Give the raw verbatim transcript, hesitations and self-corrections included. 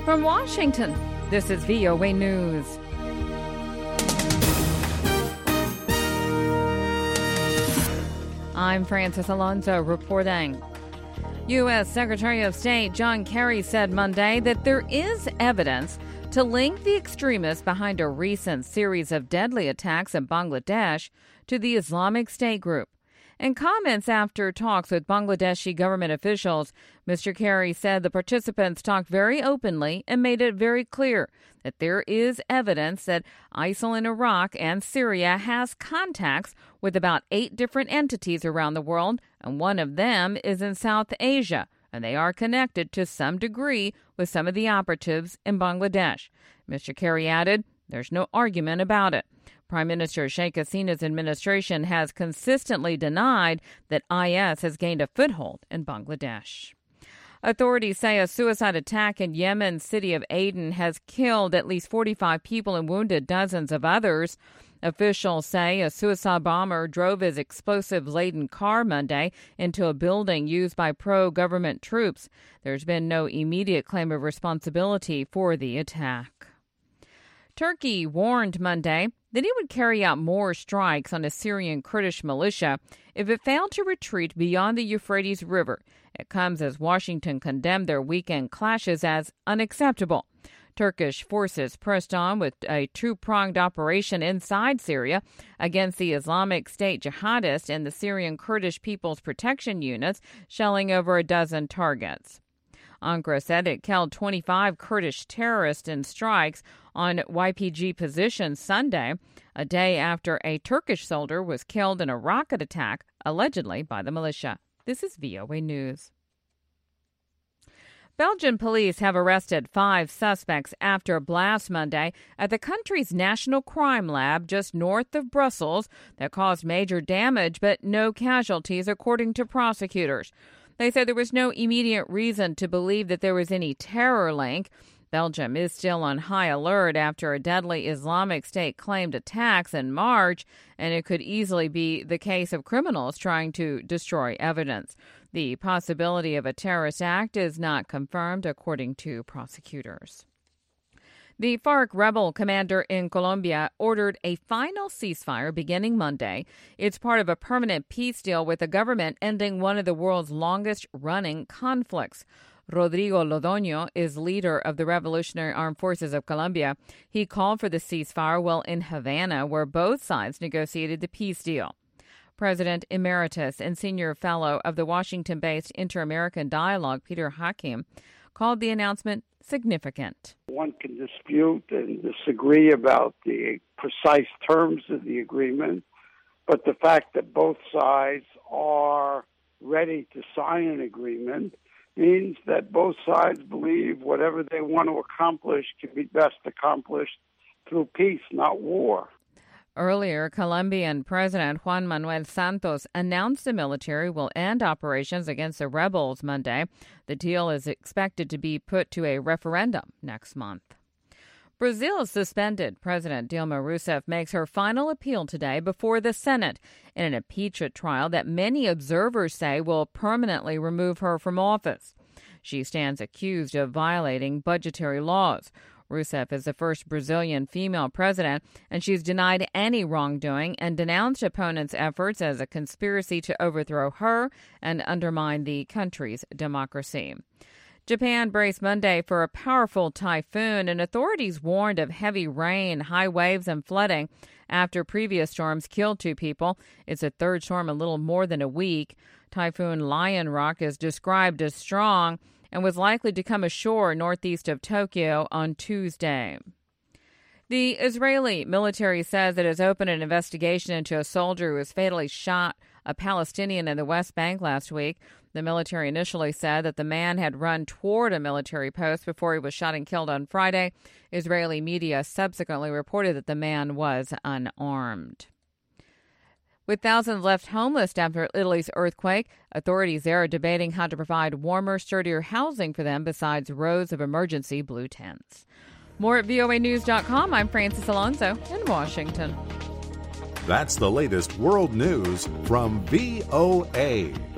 From Washington, this is V O A News. I'm Francis Alonso reporting. U S. Secretary of State John Kerry said Monday that there is evidence to link the extremists behind a recent series of deadly attacks in Bangladesh to the Islamic State group. In comments after talks with Bangladeshi government officials, Mister Kerry said the participants talked very openly and made it very clear that there is evidence that ISIL in Iraq and Syria has contacts with about eight different entities around the world, and one of them is in South Asia, and they are connected to some degree with some of the operatives in Bangladesh. Mister Kerry added, there's no argument about it. Prime Minister Sheikh Hasina's administration has consistently denied that I S has gained a foothold in Bangladesh. Authorities say a suicide attack in Yemen's city of Aden has killed at least forty-five people and wounded dozens of others. Officials say a suicide bomber drove his explosive-laden car Monday into a building used by pro-government troops. There's been no immediate claim of responsibility for the attack. Turkey warned Monday that it would carry out more strikes on a Syrian Kurdish militia if it failed to retreat beyond the Euphrates River. It comes as Washington condemned their weekend clashes as unacceptable. Turkish forces pressed on with a two-pronged operation inside Syria against the Islamic State jihadists and the Syrian Kurdish People's Protection Units, shelling over a dozen targets. Ankara said it killed twenty-five Kurdish terrorists in strikes on Y P G positions Sunday, a day after a Turkish soldier was killed in a rocket attack, allegedly by the militia. This is V O A News. Belgian police have arrested five suspects after a blast Monday at the country's National Crime Lab just north of Brussels that caused major damage but no casualties, according to prosecutors. They said there was no immediate reason to believe that there was any terror link. Belgium is still on high alert after a deadly Islamic State claimed attacks in March, and it could easily be the case of criminals trying to destroy evidence. The possibility of a terrorist act is not confirmed, according to prosecutors. The FARC rebel commander in Colombia ordered a final ceasefire beginning Monday. It's part of a permanent peace deal with the government ending one of the world's longest-running conflicts. Rodrigo Londoño is leader of the Revolutionary Armed Forces of Colombia. He called for the ceasefire while in Havana, where both sides negotiated the peace deal. President Emeritus and Senior Fellow of the Washington-based Inter-American Dialogue, Peter Hakim, called the announcement significant. One can dispute and disagree about the precise terms of the agreement, but the fact that both sides are ready to sign an agreement means that both sides believe whatever they want to accomplish can be best accomplished through peace, not war. Earlier, Colombian President Juan Manuel Santos announced the military will end operations against the rebels Monday. The deal is expected to be put to a referendum next month. Brazil's suspended President Dilma Rousseff makes her final appeal today before the Senate in an impeachment trial that many observers say will permanently remove her from office. She stands accused of violating budgetary laws. Rousseff is the first Brazilian female president, and she's denied any wrongdoing and denounced opponents' efforts as a conspiracy to overthrow her and undermine the country's democracy. Japan braced Monday for a powerful typhoon, and authorities warned of heavy rain, high waves, and flooding after previous storms killed two people. It's a third storm in little more than a week. Typhoon Lionrock is described as strong and was likely to come ashore northeast of Tokyo on Tuesday. The Israeli military says it has opened an investigation into a soldier who was fatally shot a Palestinian in the West Bank last week. The military initially said that the man had run toward a military post before he was shot and killed on Friday. Israeli media subsequently reported that the man was unarmed. With thousands left homeless after Italy's earthquake, authorities there are debating how to provide warmer, sturdier housing for them besides rows of emergency blue tents. More at V O A news dot com. I'm Francis Alonso in Washington. That's the latest world news from V O A.